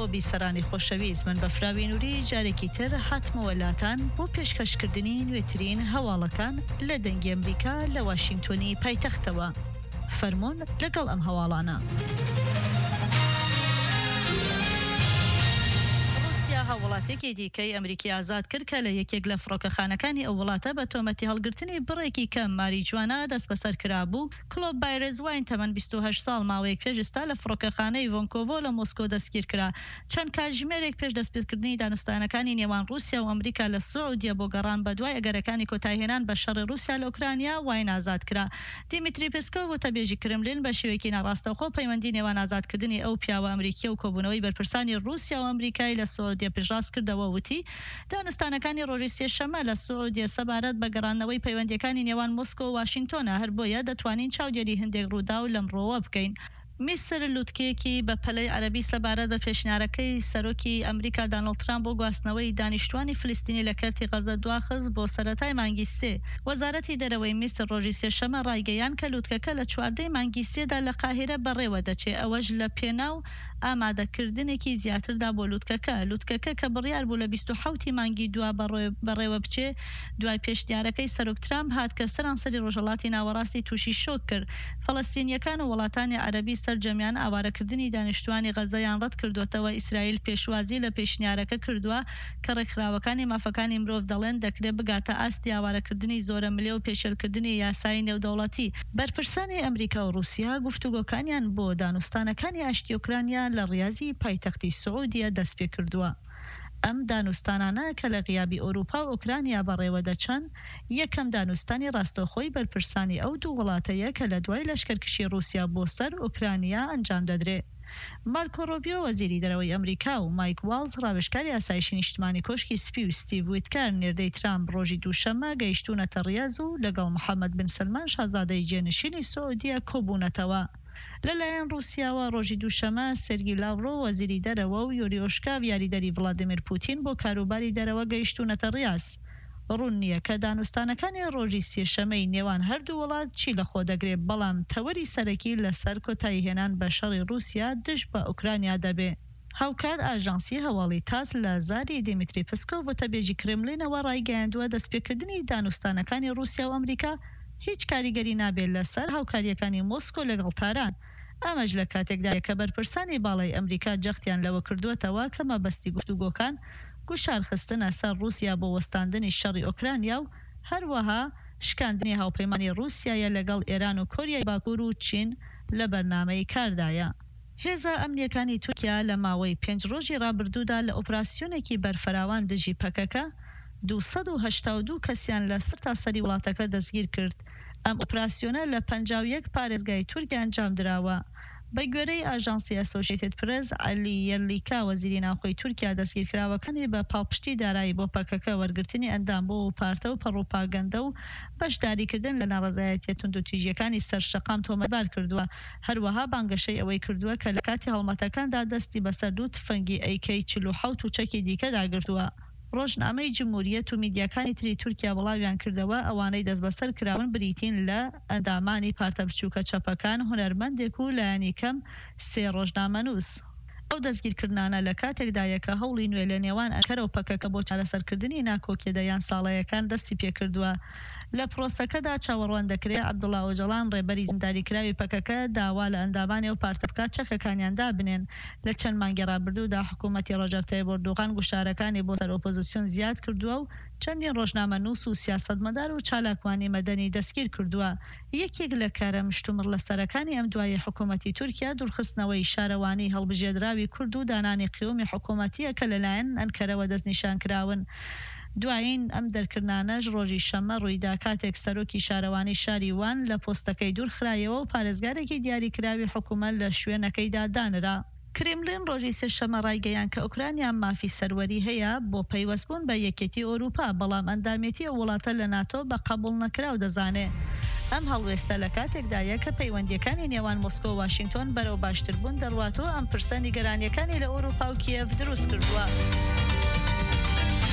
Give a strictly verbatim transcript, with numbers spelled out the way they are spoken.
بیسەرانی خۆشەویست، من بە فراوی نووری جارێکی تر هاتمەوەلاتان بۆ پێشکەشکردنی نوێترین هەواڵەکان لە دەنگی ئەمریکا لە واشنگتۆنی پایتەختەوە. فەرموون لەگەڵ ئەم هەواڵانە. وڵاتێکی دیکەی ئەمریکی ئازاد کرد کە لە یەکێک لە فڕۆکەخانەکانی ئەو وڵاتە بە تۆمەتی هەڵگرتنی بڕێکی کەم ماریجوانە دەست بەسەر کرابوو. کلۆب بایرز واین تەمەن بیست و هەشت ساڵ ماوەیەک پێش ئێستا لە فڕۆکەخانەی ڤۆنکۆڤۆ لە مۆسکۆ دەستگیر کرا. چەند کاتژمێرێک پێش دەستپێکردنی دانوستانەکانی نێوان رووسیا و ئەمریکا لە سوعودیە بۆ گەڕان بە دوای ئەگەرەکانی کۆتایهێنان بە شەڕی رووسیا لە ئوکرانیا واین ئازاد کرا. دیمیتری پێسکۆڤ وتەبێژی کرملین بە شێوەیەکی ناڕاستەوخۆ پەیوەندی نێوان ئازادکردنی ئەو پیاوە ئەمریکی و کۆبوونەوەی بەرپرسانی رووسیا و ئەمریکای لە سوعودیە پێشڕاست کردەوە. وتی دانوستانەکانی ڕۆژی سێشەمە لە سوعودیە سەبارەت بە گەڕانەوەی پەیوەندیەکانی نێوان مۆسکۆ و واشنگتۆنە، هەر بۆیە دەتوانین چاودێری هەندێک ڕوودا و لەمڕۆوە بکەین. میسر لوتکێکی بە پەلەی عەرەبی سەبارەت بە پێشنیارەکەی سەرۆکی ئەمریکا دانەڵد ترامپ بۆ گواستنەوەی دانیشتوانی فلستینی لە کەرتی غەزە دواخست بۆ سەرەتای مانگی سێ. وەزارەتی دەرەوەی میسر ڕۆژی سێشەمە ڕایگەیان کە لوتکەکە لە چواردەی مانگی سێدا لە قاهیرە بەڕێوە دەچێت، ئەوەش لە پێناو ئامادەکردنێکی زیاتردا بۆ لوتکەکە. لوتکەکە کە بڕیار بوو لە بیست و حەوتی مانگی دوا بەڕێوە بچێ دوای پێشنیارەکەی سەرۆک ترامپ هات کە سەرانسەری ڕۆژهەڵاتی ناوەڕاستی تووشی شۆک کرد. فەڵەستینیەکان و وڵاتانی عەرەبی سەرجەمیان ئاوارەکردنی دانیشتوانی غەزەیان ڕەت کردوتەوە. ئیسرائیل پێشوازی لە پێشنیارەکە کردووە کە ڕێکخراوەکانی مافەکانی مرۆڤ دەڵێن دەکرێت بگاتە ئاستی ئاوارەکردنی زۆرە ملێ و پێشێلکردنی یاسای نێودەوڵەتی. بەرپرسانی ئەمریکا و رووسیا گفتوگۆکانیان بۆ دانوستانەکانی ئاشتی ئوکرانیا لە ڕیازی پایتەختی سوعودیە دەست پێ کردووە. ئەم دانوستانانە کە لە غیابی ئەوروپا و ئوکرانیا بەڕێوە دەچەن، یەکەم دانوستانی ڕاستەوخۆی بەرپرسانی ئەو دوو وڵاتەیە کە لە دوای لەشکرکشی رووسیا بۆ سەر ئوکرانیا ئەنجام دەدرێت. مارکۆ ڕۆبیۆ وەزیری دەرەوەی ئەمریکا و مایک واڵز ڕاوێژکاری ئاسایشی نیشتمانی کۆشکی سپی و ستیڤ ویتکار نێردەی ترامپ ڕۆژی دووشەممە گەیشتوونەتە ڕیاض و لەگەڵ محەممەد بن سلمان شازادەی جێنشینی سعودیە کۆبوونەتەوە. لەلایەن رووسیاوە ڕۆژی دووشەمە سێرگی لاڤڕۆ وەزیری دەرەوە و یۆری ئۆشکاڤ یاریدەری ڤڵادیمیر پوتین بۆ کاروباری دەرەوە گەیشتوونەتە ڕیاض. ڕوون نییە کە دانوستانەکانی ڕۆژی سێشەمەی نێوان هەردوو وڵات چی لە خۆ دەگرێت، بەڵام تەوەری سەرەکی لەسەر کۆتاییهێنان بە شەڕی رووسیا دژ بە ئوکرانیا دەبێ. هاوکار ئاژانسی هەواڵی تاس لە زاری دیمیتری پسکۆڤ وتەبێژی کرملینەوە ڕایگەیاندووە دەستپێکردنی دانوستانەکانی رووسیا و ئەمریکا هیچ کاریگەری نابێت لەسەر هاوکاریەکانی مۆسکۆ لەگەڵ تاران. ئەمەش لە کاتێکدایە کە بەرپرسانی باڵای ئەمریکا جەختیان لەوە کردووەتەوە کە مەبەستی گفتوگۆکان گوشار خستنە سەر رووسیا بۆ وەستاندنی شەڕی ئۆکرانیا و هەروەها شکاندنی هاوپەیمانی رووسیایە لەگەڵ ئێران و کۆریای باکوور و چین لە بەرنامەی کاردایە. هێزە ئەمنیەکانی تورکیا لە ماوەی پێنج ڕۆژی ڕابردوودا لە ئۆپراسیۆنێکی بەرفەراوان دژی پەکەکە دووسەد و هەشتا و دوو کەسیان لە سەر تاسەری وڵاتەکە دەستگیر کرد. ئەم ئۆپراسیۆنە لە پەنجاو و یەک پارێزگای تورکیا ئەنجام دراوە. بە گوێرەی ئاژانسی ئەسۆشیێتد پرێس، عەلی یەرلیکا وەزیری ناوخۆی تورکیا دەستگیرکراوەکانی بە پاڵپشتی دارایی بۆ پەکەکە وەرگرتنی ئەندام بۆ و پارتە و پەڕۆپاگەندە و بەشداریکردن لە ناڕەزایەتیە توندوتیژیەکانی سەرشەقام تۆمەتبار کردووە. هەروەها بانگەشەی ئەوەی کردووە کە لە کاتی هەڵمەتەکاندا دەستی بەسەر دوو تفەنگی ئەی کێ چل و حەوت و چەکی دیکە داگرتووە. ڕۆژنامەی جمهوریەت و میدیاکانی تری تورکیا وڵاویان کردەوە ئەوانەی دەست بەسەر کراون بریتین لە ئەندامانی پارتە بچووکە چەپەکان، هونەرمەندێک و لایەنی کەم سێ ڕۆژنامەنووس. ئەو دەستگیرکردانە لە کاتێکدایە کە هەوڵی نوێ لە نێوان ئەنکەرە و پەکەکە بۆ چارەسەرکردنی ناکۆکیەدەیان ساڵایەکان دەستی پێکردووە. لە پرۆسەکەدا چاوەڕوان دەکرێت عەبدوڵڵا ئۆجەڵان ڕێبەری زینداریکراوی پەکەکە داوا لە ئەندامانی و پارتە بکات چەکەکانیاندا بنێن. لە چەند مانگی ڕابردوودا حکوومەتی ڕەجەب تاییب ئەردۆغان گوشارەکانی بۆ سەر ئۆپۆزیسیۆن زیاد کردووە و چەندین ڕۆژنامەنووس و سیاسەتمەدار و چالاکوانی مەدەنی دەستگیر کردووە. یەکێک لە کارە مشتومڕ لەسەرەکانی ئەم دوایە حکوومەتی تورکیا دوورخستنەوەی شارەوانی هەڵبژێردراوی کورد و دانانی قیومی حکوومەتیە کە لەلایەن ئەنکەرەوە دەستنیشان کراون. دوایین ئەم دەرکردانەش ڕۆژی شەمە ڕوویدا کاتێک سەرۆکی شارەوانی شاری وان لە پۆستەکەی دوورخرایەوە و پارێزگارێکی دیاریکراوی حکوومەت لە شوێنەکەیدا دانرا. کرێملین ڕۆژی سێشەمە ڕایگەیان کە ئوکرانیا مافی سەروەری هەیە بۆ پەیوەستبوون بە یەکێتی ئەوروپا، بەڵام ئەندامێتی ئەو وڵاتە لە ناتۆ بە قبوڵ نەکراو دەزانێ. ئەم هەڵوێستە لە کاتێکدایە کە پەیوەندیەکانی نێوان مۆسکۆ و واشنگتۆن بەرەو باشتربوون دەڕواتەوە ئەم پرسە نیگەرانیەکانی لە ئەوروپا و کیێڤ دروست کردووە.